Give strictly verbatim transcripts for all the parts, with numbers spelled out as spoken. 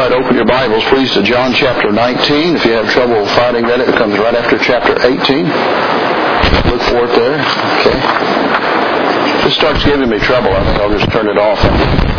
right, open your Bibles, please, to John chapter nineteen. If you have trouble finding that, it comes right after chapter eighteen. Look for it there. Okay. If this starts giving me trouble, I think I'll just turn it off.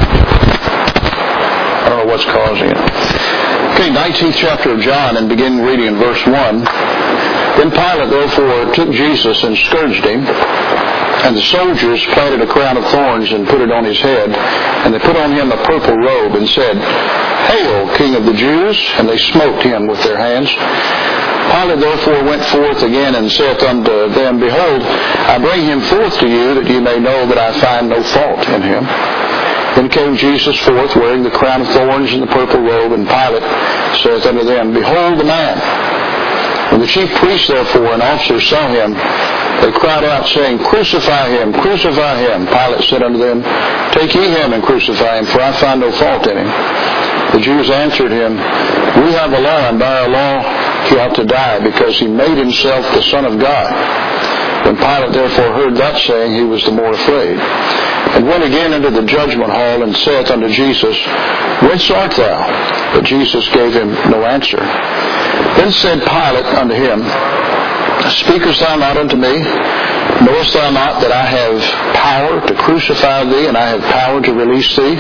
I don't know what's causing it. Okay, nineteenth chapter of John, and begin reading in verse one. Then Pilate, therefore, took Jesus and scourged him. And the soldiers planted a crown of thorns and put it on his head. And they put on him a purple robe and said, Hail, King of the Jews! And they smote him with their hands. Pilate therefore went forth again and saith unto them, Behold, I bring him forth to you, that ye may know that I find no fault in him. Then came Jesus forth, wearing the crown of thorns and the purple robe. And Pilate saith unto them, Behold the man! When the chief priests therefore and officers saw him, they cried out, saying, Crucify him, crucify him. Pilate said unto them, Take ye him and crucify him, for I find no fault in him. The Jews answered him, We have a law, and by our law he ought to die, because he made himself the Son of God. When Pilate therefore heard that saying, he was the more afraid, and went again into the judgment hall, and saith unto Jesus, Whence art thou? But Jesus gave him no answer. Then said Pilate unto him, Speakest thou not unto me? Knowest thou not that I have power to crucify thee, and I have power to release thee?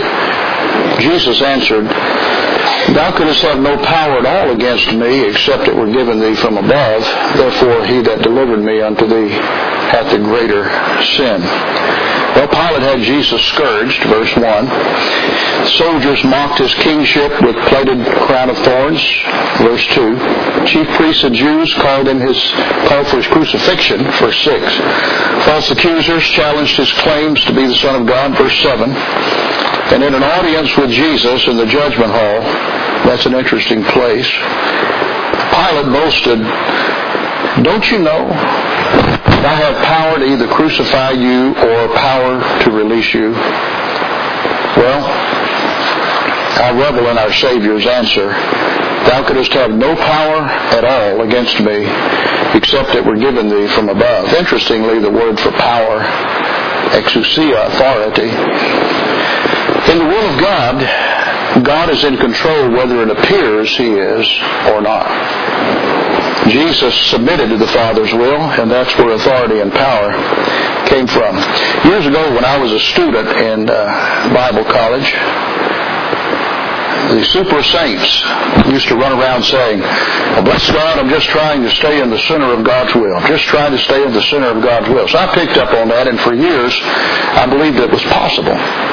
Jesus answered, Thou couldst have no power at all against me, except it were given thee from above. Therefore he that delivered me unto thee hath the greater sin. Well, Pilate had Jesus scourged, verse one. Soldiers mocked his kingship with plated crown of thorns, verse two. Chief priests of Jews called him his called for his crucifixion, verse six. False accusers challenged his claims to be the Son of God, verse seven. And in an audience with Jesus in the judgment hall, that's an interesting place, Pilate boasted, Don't you know that I have power to either crucify you or power to release you? Well, I revel in our Savior's answer. Thou couldst have no power at all against me, except it were given thee from above. Interestingly, the word for power, exousia, authority. In the will of God, God is in control whether it appears he is or not. Jesus submitted to the Father's will, and that's where authority and power came from. Years ago, when I was a student in uh, Bible college, the super saints used to run around saying, well, bless God, I'm just trying to stay in the center of God's will. I'm just trying to stay in the center of God's will. So I picked up on that, and for years, I believed it was possible.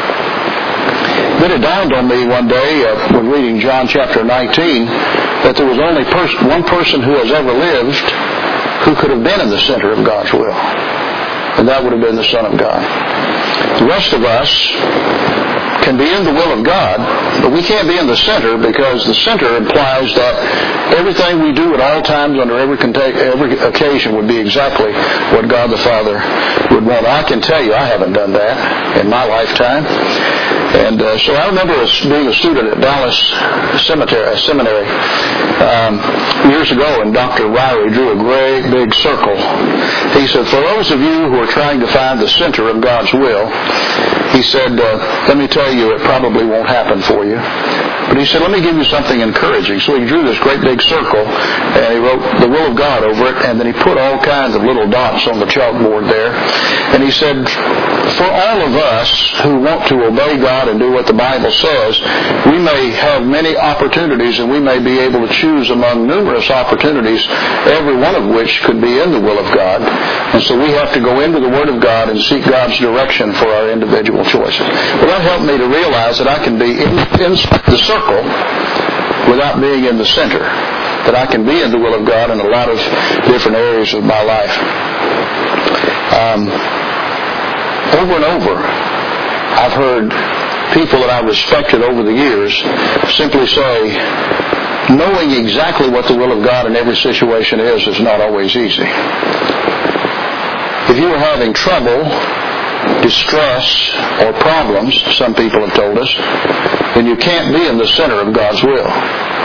Then it dawned on me one day uh, when reading John chapter nineteen that there was only pers- one person who has ever lived who could have been in the center of God's will. And that would have been the Son of God. The rest of us can be in the will of God, but we can't be in the center, because the center implies that everything we do at all times under every, conta- every occasion would be exactly what God the Father would want. I can tell you I haven't done that in my lifetime. And uh, so I remember being a student at Dallas Cemetery, Seminary um, years ago, and Doctor Ryrie drew a great big circle. He said, for those of you who are trying to find the center of God's will, he said, uh, let me tell you, it probably won't happen for you. But he said, let me give you something encouraging. So he drew this great big circle, and he wrote the will of God over it, and then he put all kinds of little dots on the chalkboard there. And he said, for all of us who want to obey God and do what the Bible says, we may have many opportunities, and we may be able to choose among numerous opportunities, every one of which could be in the will of God. And so we have to go into the Word of God and seek God's direction for our individual choices. Well, that helped me to realize that I can be in, inside the circle without being in the center. That I can be in the will of God in a lot of different areas of my life. Um, over and over, I've heard people that I respected over the years simply say, knowing exactly what the will of God in every situation is is not always easy. If you are having trouble, distress, or problems, some people have told us, then you can't be in the center of God's will.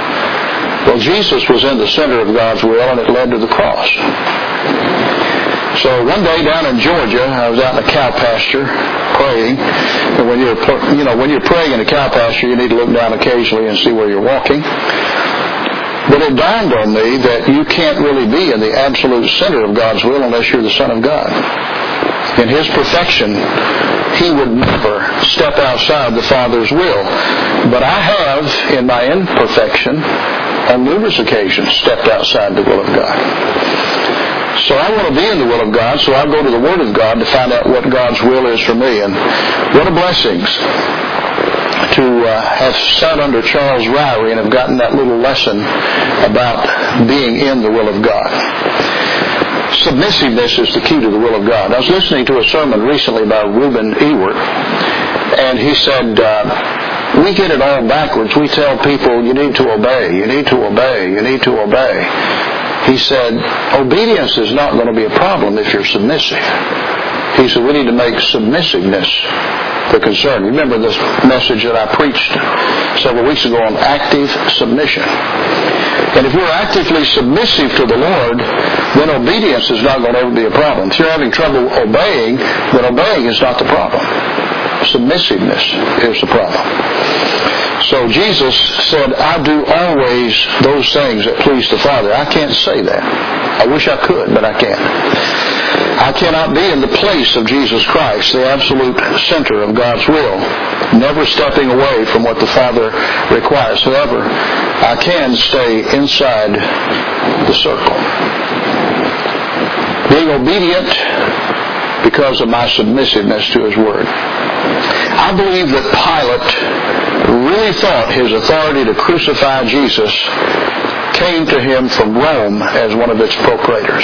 Well, Jesus was in the center of God's will, and it led to the cross. So one day down in Georgia, I was out in a cow pasture praying. And when you're, you know, when you're praying in a cow pasture, you need to look down occasionally and see where you're walking. But it dawned on me that you can't really be in the absolute center of God's will unless you're the Son of God. In His perfection, He would never step outside the Father's will. But I have, in my imperfection, on numerous occasions, stepped outside the will of God. So I want to be in the will of God, so I go to the Word of God to find out what God's will is for me. And what a blessings to uh, have sat under Charles Ryrie and have gotten that little lesson about being in the will of God. Submissiveness is the key to the will of God. I was listening to a sermon recently by Reuben Ewert, and he said, uh, we get it all backwards. We tell people, you need to obey, you need to obey, you need to obey. He said, obedience is not going to be a problem if you're submissive. He said, we need to make submissiveness the concern. Remember this message that I preached several weeks ago on active submission. And if we're actively submissive to the Lord, then obedience is not going to ever be a problem. If you're having trouble obeying, then obeying is not the problem. Submissiveness is the problem. So Jesus said, I do always those things that please the Father. I can't say that. I wish I could, but I can't. I cannot be in the place of Jesus Christ, the absolute center of God's will, never stepping away from what the Father requires. However, I can stay inside the circle. Being obedient because of my submissiveness to His Word. I believe that Pilate really thought his authority to crucify Jesus came to him from Rome as one of its procurators.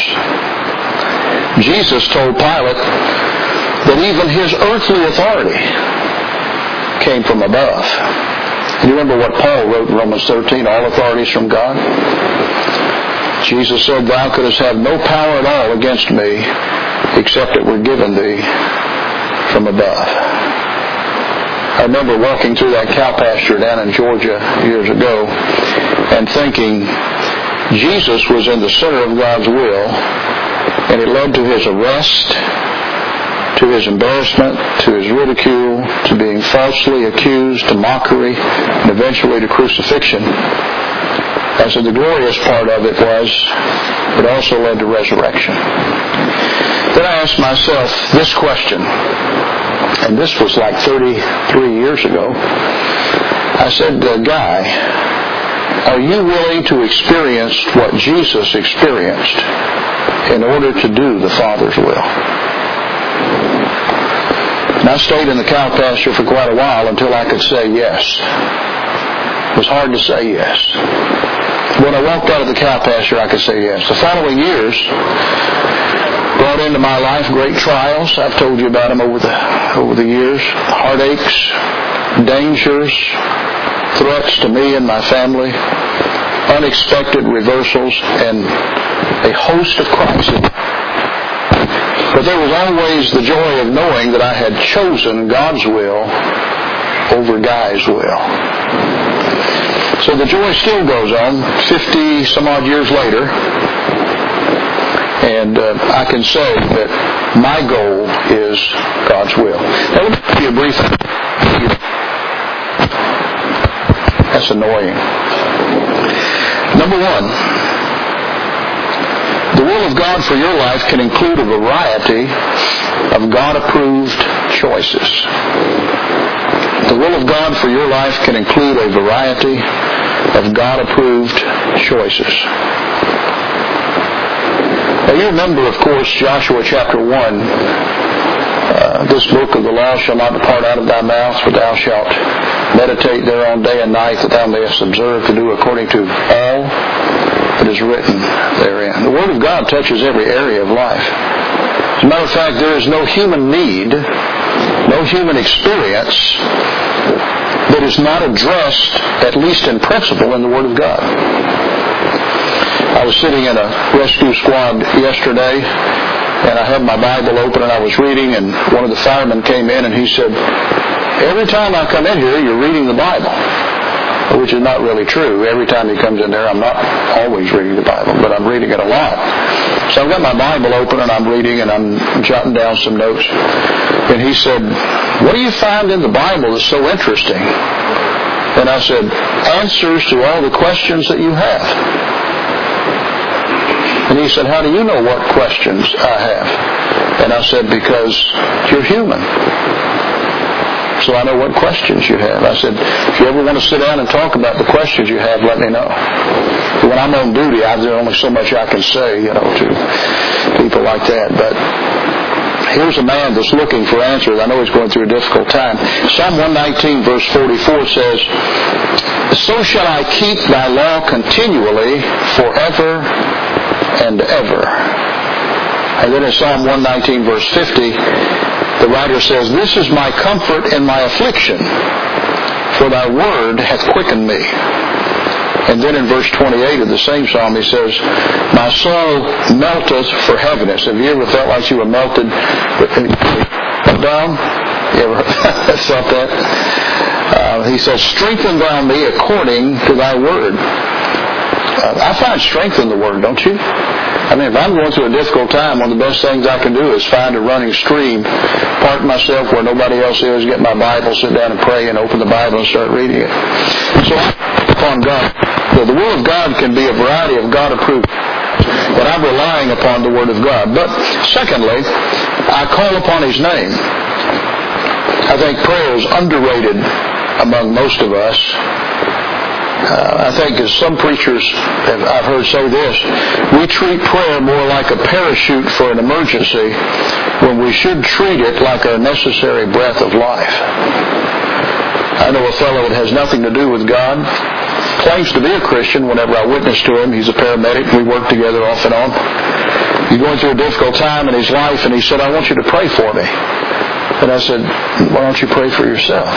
Jesus told Pilate that even his earthly authority came from above. You remember what Paul wrote in Romans thirteen, all authority is from God? Jesus said, thou couldst have no power at all against me except it were given thee from above. I remember walking through that cow pasture down in Georgia years ago and thinking Jesus was in the center of God's will, and it led to His arrest, to His embarrassment, to His ridicule, to being falsely accused, to mockery, and eventually to crucifixion. I said the glorious part of it was it also led to resurrection. Then I asked myself this question, and this was like thirty-three years ago. I said, uh, Guy, are you willing to experience what Jesus experienced in order to do the Father's will? And I stayed in the cow pasture for quite a while until I could say yes. It was hard to say yes. When I walked out of the cow pasture, I could say yes. The following years brought into my life great trials. I've told you about them over the over the years. Heartaches, dangers, threats to me and my family, unexpected reversals, and a host of crises. But there was always the joy of knowing that I had chosen God's will over Guy's will. So the joy still goes on fifty some odd years later, and uh, I can say that my goal is God's will. Now let me give you a brief. That's annoying. Number one, the will of God for your life can include a variety of God-approved choices. The will of God for your life can include a variety of God-approved choices. Now you remember, of course, Joshua chapter one. Uh, this book of the law shall not depart out of thy mouth, for thou shalt meditate thereon day and night, that thou mayest observe to do according to all that is written therein. The Word of God touches every area of life. As a matter of fact, there is no human need, no human experience that is not addressed, at least in principle, in the Word of God. I was sitting in a rescue squad yesterday, and I had my Bible open and I was reading, and one of the firemen came in and he said, every time I come in here, you're reading the Bible. Which is not really true. Every time he comes in there, I'm not always reading the Bible, but I'm reading it a lot. So I've got my Bible open and I'm reading and I'm jotting down some notes. And he said, what do you find in the Bible that's so interesting? And I said, answers to all the questions that you have. And he said, how do you know what questions I have? And I said, because you're human. So I know what questions you have. I said, if you ever want to sit down and talk about the questions you have, let me know. When I'm on duty, I, there's only so much I can say, you know, to people like that. But here's a man that's looking for answers. I know he's going through a difficult time. Psalm one nineteen, verse forty-four says, so shall I keep thy law continually forever and ever. And then in Psalm one nineteen, verse fifty, the writer says, this is my comfort in my affliction, for thy word hath quickened me. And then in verse twenty-eight of the same psalm, he says, my soul melteth for heaviness. Have you ever felt like you were melted down? You ever felt that? Uh, he says, strengthen thou me according to thy word. Uh, I find strength in the word, don't you? I mean, if I'm going through a difficult time, one of the best things I can do is find a running stream, park myself where nobody else is, get my Bible, sit down and pray, and open the Bible and start reading it. So I upon God. The Word of God can be a variety of God-approved, but I'm relying upon the Word of God. But secondly, I call upon His name. I think prayer is underrated among most of us. Uh, I think as some preachers have, I've heard say this, we treat prayer more like a parachute for an emergency when we should treat it like a necessary breath of life. I know a fellow that has nothing to do with God, claims to be a Christian. Whenever I witness to him, he's a paramedic. We work together off and on. He's going through a difficult time in his life, and he said, I want you to pray for me. And I said, why don't you pray for yourself?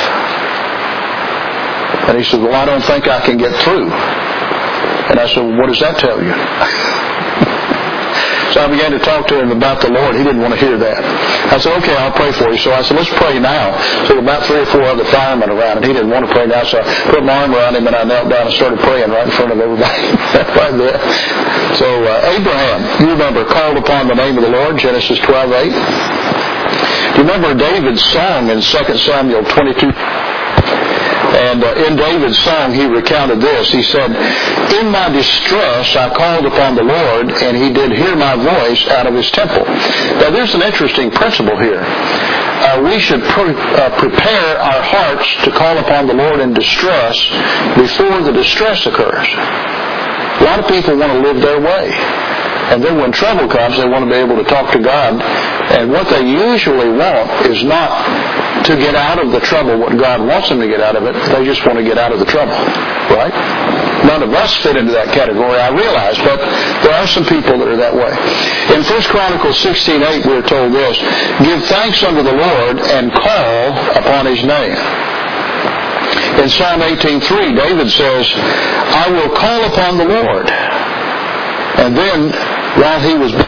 And he said, well, I don't think I can get through. And I said, well, what does that tell you? So I began to talk to him about the Lord. He didn't want to hear that. I said, okay, I'll pray for you. So I said, let's pray now. So there were about three or four other firemen around, and he didn't want to pray now. So I put my arm around him, and I knelt down and started praying right in front of everybody. Right there. So uh, Abraham, you remember, called upon the name of the Lord, Genesis twelve eight. Do you remember David's song in Second Samuel twenty-two? And uh, in David's song, he recounted this. He said, in my distress, I called upon the Lord, and he did hear my voice out of his temple. Now, there's an interesting principle here. Uh, we should pre- uh, prepare our hearts to call upon the Lord in distress before the distress occurs. A lot of people want to live their way. And then when trouble comes, they want to be able to talk to God. And what they usually want is not to get out of the trouble what God wants them to get out of it. They just want to get out of the trouble. Right? None of us fit into that category, I realize, but there are some people that are that way. In First Chronicles sixteen eight, we're told this, give thanks unto the Lord and call upon His name. In Psalm eighteen three, David says, I will call upon the Lord. And then, while he was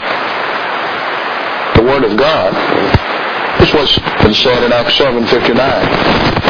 the Word of God, this is what's been said in Acts seven fifty-nine.